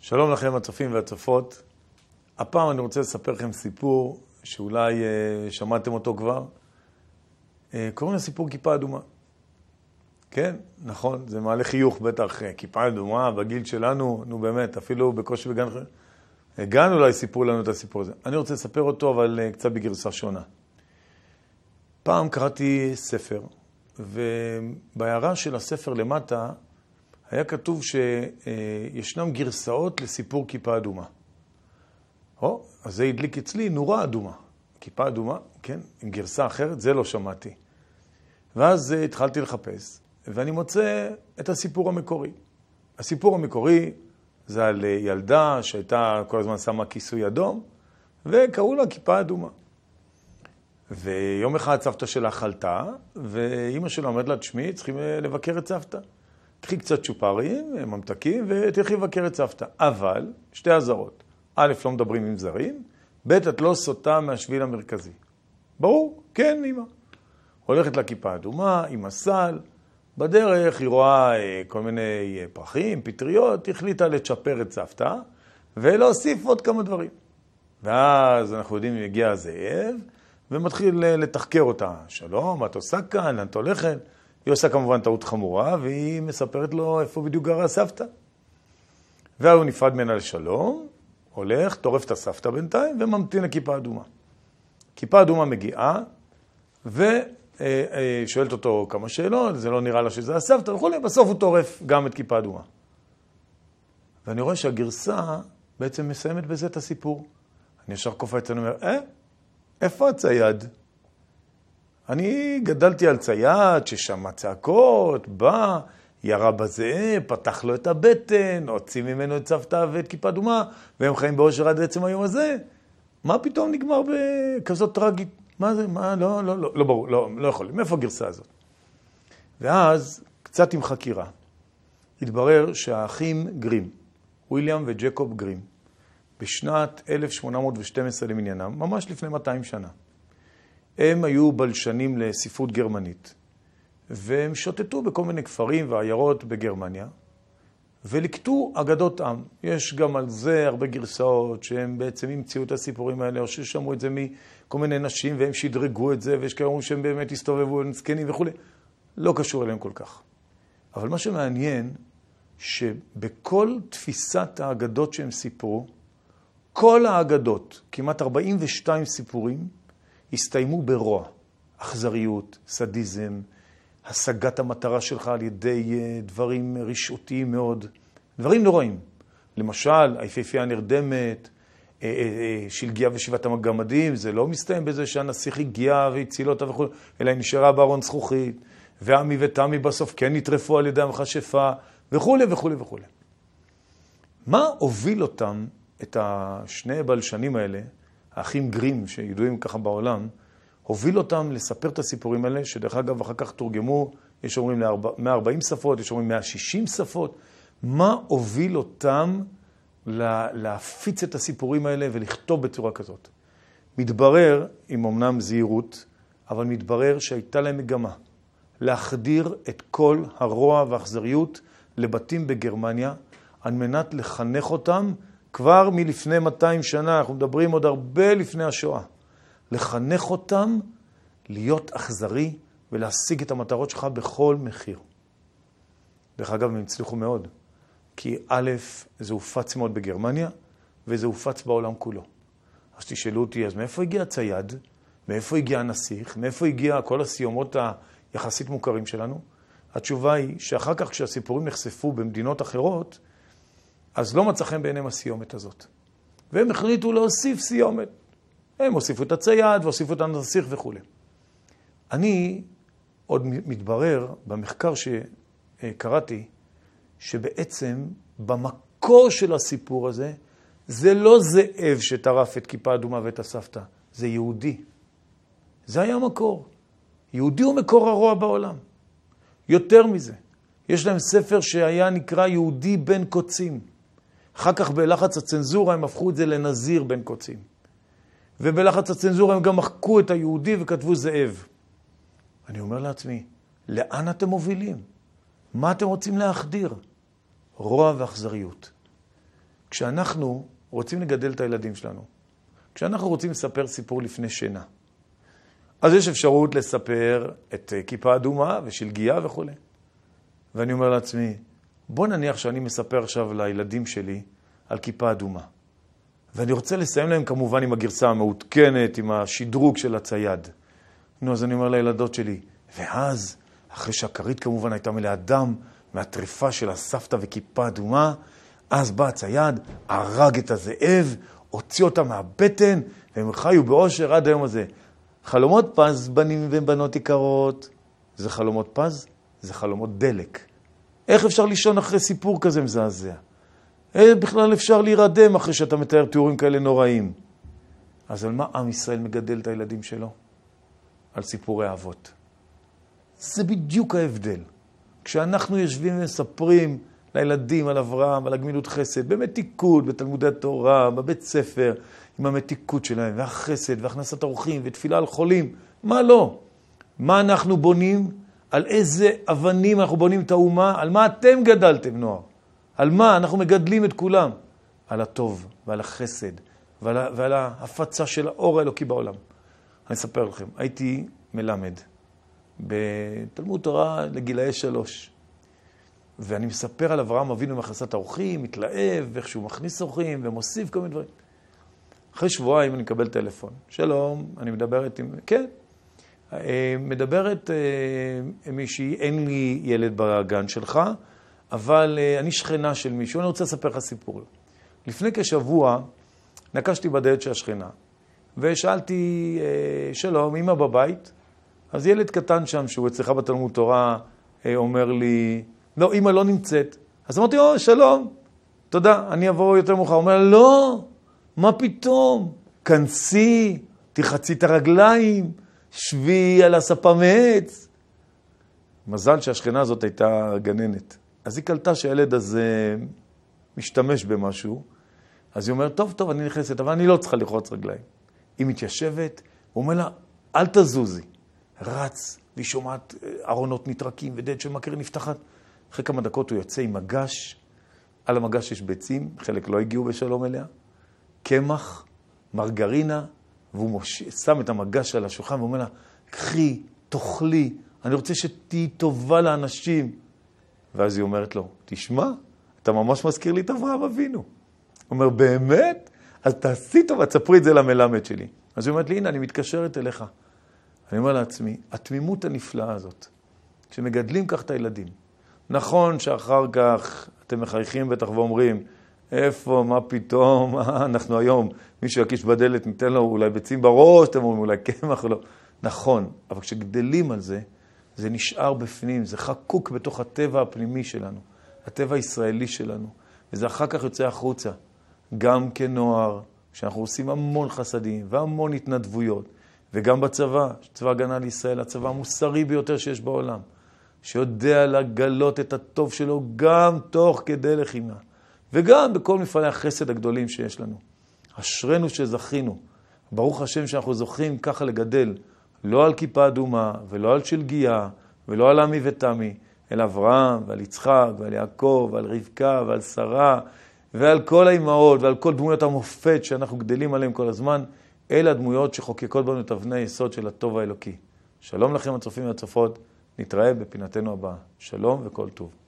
שלום לכם הצופים והצופות. הפעם אני רוצה לספר לכם סיפור שאולי שמעתם אותו כבר. קוראים לסיפור כיפה אדומה. כן, נכון, זה מעלה חיוך בטח, כיפה אדומה בגיל שלנו, נו באמת, אפילו בקושי בגן חיים. הגענו אולי סיפרו לנו את הסיפור הזה. אני רוצה לספר אותו, אבל קצת בגרסה שונה. פעם קראתי ספר, ובהערה של הספר למטה היה כתוב שישנם גרסאות לסיפור כיפה אדומה. אז זה הדליק אצלי נורה אדומה. כיפה אדומה, כן, עם גרסה אחרת, זה לא שמעתי. ואז התחלתי לחפש, ואני מוצא את הסיפור המקורי. הסיפור המקורי זה על ילדה שהייתה כל הזמן שמה כיסוי אדום, וקראו לה כיפה אדומה. ויום אחד סבתא שלה חלתה, ואימא שלה אומרת לה, תשמעי, צריכים לבקר את סבתא. קחי קצת צ'ופרים, ממתקים, ותלכי לבקר את סבתא. אבל, שתי הזרות. א', לא מדברים עם זרים, ב', את לא סוטה מהשביל המרכזי. ברור? כן, אמא. הולכת לכיפה אדומה, עם הסל, בדרך היא רואה כל מיני פרחים, פטריות, החליטה לצ'פר את סבתא, ולהוסיף עוד כמה דברים. ואז אנחנו יודעים אם הגיע הזאב, ומתחיל לתחקר אותה. שלום, מה את עושה כאן? לאן את הולכת? היא עושה כמובן טעות חמורה, והיא מספרת לו איפה בדיוק גרה הסבתא. והוא נפרד ממנה לשלום, הולך, טורף את הסבתא בינתיים, וממתין לכיפה אדומה. כיפה אדומה מגיעה, ושואלת אותו כמה שאלות, זה לא נראה לה שזה הסבתא, וכולי, בסוף הוא טורף גם את כיפה אדומה. ואני רואה שהגרסה בעצם מסיימת בזה את הסיפור. אני ישר קופץ, אני אומר, איפה הצייד? אני גדלתי על צייד ששמע צעקות, בא, ירה בזה, פתח לו את הבטן, הוציא ממנו את סבתא ואת כיפה אדומה, והם חיים באושר עד עצם היום הזה. מה פתאום נגמר בכזאת טרגית? מה זה? מה? לא ברור, לא יכול. מאיפה הגרסה הזאת? ואז, קצת עם חקירה, התברר שהאחים גרים, וויליאם וג'קוב גרים, בשנת 1812 למניינם, ממש לפני 200 שנה. הם היו בלשנים לספרות גרמנית, והם שוטטו בכל מיני כפרים ועיירות בגרמניה, ולקטו אגדות עם. יש גם על זה הרבה גרסאות שהם בעצם המציאו את הסיפורים האלה, או ששמעו את זה מכל מיני נשים, והם שדרגו את זה, ויש כאלה שהם באמת הסתובבו נזקנים וכו'. לא קשור אליהם כל כך. אבל מה שמעניין, שבכל תפיסת האגדות שהם סיפרו, כל האגדות, כמעט 42 סיפורים, הסתיימו ברוע, אכזריות, סדיזם, השגת המטרה שלך על ידי דברים רשעותיים מאוד, דברים נוראים. למשל, היפהפייה הנרדמת, שלגיה ושיבת המגמדים, זה לא מסתיים בזה שהנסיך הגיע והציל אותה וכו', אלא היא נשארה בארון זכוכית, ועמי ותמי בסוף כן נטרפו על ידי המכשפה, וכו' וכו' וכו'. מה הוביל אותם, את השני בלשנים האלה, האחים גרים שידועים ככה בעולם, הוביל אותם לספר את הסיפורים האלה, שדרך אגב אחר כך תורגמו, יש אומרים 140 שפות, יש אומרים 160 שפות. מה הוביל אותם להפיץ את הסיפורים האלה ולכתוב בצורה כזאת? מתברר, עם אמנם זהירות, אבל מתברר שהייתה להם מגמה להחדיר את כל הרוע והאכזריות לבתים בגרמניה, על מנת לחנך אותם כבר מלפני 200 שנה, אנחנו מדברים עוד הרבה לפני השואה. לחנך אותם להיות אכזרי ולהשיג את המטרות שלך בכל מחיר. דרך אגב, הם הצליחו מאוד. כי א', זה הופץ מאוד בגרמניה, וזה הופץ בעולם כולו. אז תשאלו אותי, אז מאיפה הגיע הצייד? מאיפה הגיע הנסיך? מאיפה הגיע כל הסיומות היחסית מוכרים שלנו? התשובה היא שאחר כך כשהסיפורים נחשפו במדינות אחרות, אז לא מצא חן בעיניהם הסיומת הזאת. והם החליטו להוסיף סיומת. הם הוסיפו את הצייד והוסיפו את הנסיך וכו'. אני עוד מתברר במחקר שקראתי, שבעצם במקור של הסיפור הזה, זה לא זאב שטרף את כיפה אדומה ואת הסבתא, זה יהודי. זה היה מקור. יהודי הוא מקור הרוע בעולם. יותר מזה, יש להם ספר שהיה נקרא יהודי בן קוצים. אחר כך בלחץ הצנזורה הם הפכו את זה לנזיר בן קוצים. ובלחץ הצנזורה הם גם מחקו את היהודי וכתבו זאב. אני אומר לעצמי, לאן אתם מובילים? מה אתם רוצים להחדיר? רוע ואכזריות. כשאנחנו רוצים לגדל את הילדים שלנו, כשאנחנו רוצים לספר סיפור לפני שינה, אז יש אפשרות לספר את כיפה אדומה ושלגיה וכו'. ואני אומר לעצמי, בוא נניח שאני מספר עכשיו לילדים שלי על כיפה אדומה. ואני רוצה לסיים להם כמובן עם הגרסה המעודכנת, עם השדרוג של הצייד. נו, אז אני אומר לילדות שלי, ואז, אחרי שהכרית כמובן הייתה מלאה דם, מהטריפה של הסבתא וכיפה אדומה, אז בא הצייד, הרג את הזאב, הוציא אותה מהבטן, והם חיו באושר עד היום הזה. חלומות פז, בנים ובנות יקרות, זה חלומות פז, זה חלומות דלק. איך אפשר לישון אחרי סיפור כזה מזעזע? איך בכלל אפשר להירדם אחרי שאתה מתאר תיאורים כאלה נוראים? אז על מה עם ישראל מגדל את הילדים שלו? על סיפורי אבות. זה בדיוק ההבדל. כשאנחנו יושבים ומספרים לילדים על אברהם, על הגמילות חסד, במתיקות, בתלמודי התורה, בבית ספר, עם המתיקות שלהם, והחסד, והכנסת אורחים, ותפילה על חולים, מה לא? מה אנחנו בונים? על איזה אבנים אנחנו בונים את האומה? על מה אתם גדלתם, נוער? על מה אנחנו מגדלים את כולם? על הטוב ועל החסד ועל ההפצה של האור האלוקי בעולם. אני אספר לכם, הייתי מלמד בתלמוד תורה לגילאי 3. ואני מספר על אברהם אבינו מכנסת האורחים, מתלהב, ואיך שהוא מכניס אורחים ומוסיף כל מיני דברים. אחרי שבועיים אני מקבל טלפון. שלום, אני מדברת עם... כן. מדברת מישהי, אין לי ילד בגן שלך, אבל אני שכנה של מישהו, אני רוצה לספר לך סיפור. לפני כשבוע נקשתי בדלת של השכנה, ושאלתי, שלום, אמא בבית? אז ילד קטן שם, שהוא אצלך בתלמוד תורה, אומר לי, לא, אמא לא נמצאת. אז אמרתי, שלום, תודה, אני אבוא יותר מאוחר. הוא אומר, לא, מה פתאום? כנסי, תחצי את הרגליים, שבי על הספה מעץ. מזל שהשכנה הזאת הייתה גננת. אז היא קלטה שהילד הזה משתמש במשהו, אז היא אומרת, טוב, אני נכנסת, אבל אני לא צריכה לרחוץ רגליים. היא מתיישבת, הוא אומר לה, אל תזוזי. רץ, והיא שומעת ארונות נטרקים, ודלת של מקרן נפתחת. אחרי כמה דקות הוא יוצא עם מגש, על המגש יש ביצים, חלק לא הגיעו בשלום אליה, קמח, מרגרינה, והוא שם את המגש על השולחן, ואומר לה, קחי, תאכלי, אני רוצה שתהי טובה לאנשים. ואז היא אומרת לו, תשמע, אתה ממש מזכיר לי את אברהם אבינו. הוא אומר, באמת? אז תעשי טובה, תספרי את זה למלמד שלי. אז היא אומרת לי, הנה, אני מתקשרת אליך. אני אומר לעצמי, התמימות הנפלאה הזאת, כשמגדלים כך את הילדים, נכון שאחר כך אתם מחייכים בטח ואומרים, איפה, מה פתאום, אנחנו היום, מישהו יקיש בדלת, ניתן לו אולי ביצים בראש, אתם אומרים אולי קמח או לא. נכון, אבל כשגדלים על זה, זה נשאר בפנים, זה חקוק בתוך הטבע הפנימי שלנו, הטבע הישראלי שלנו, וזה אחר כך יוצא החוצה, גם כנוער, שאנחנו עושים המון חסדים והמון התנדבויות, וגם בצבא, צבא הגנה לישראל, הצבא המוסרי ביותר שיש בעולם, שיודע לגלות את הטוב שלו גם תוך כדי לחימה, וגם בכל מפעלי החסד הגדולים שיש לנו. אשרנו שזכינו, ברוך השם שאנחנו זוכים ככה לגדל, לא על כיפה אדומה, ולא על שלגיה, ולא על עמי ותמי, אלא אברהם ועל יצחק ועל יעקב ועל רבקה ועל שרה, ועל כל האימהות ועל כל דמויות המופת שאנחנו גדלים עליהם כל הזמן, אלה הדמויות שחוקקות בנו את אבני היסוד של הטוב האלוקי. שלום לכם הצופים והצופות, נתראה בפינתנו הבאה. שלום וכל טוב.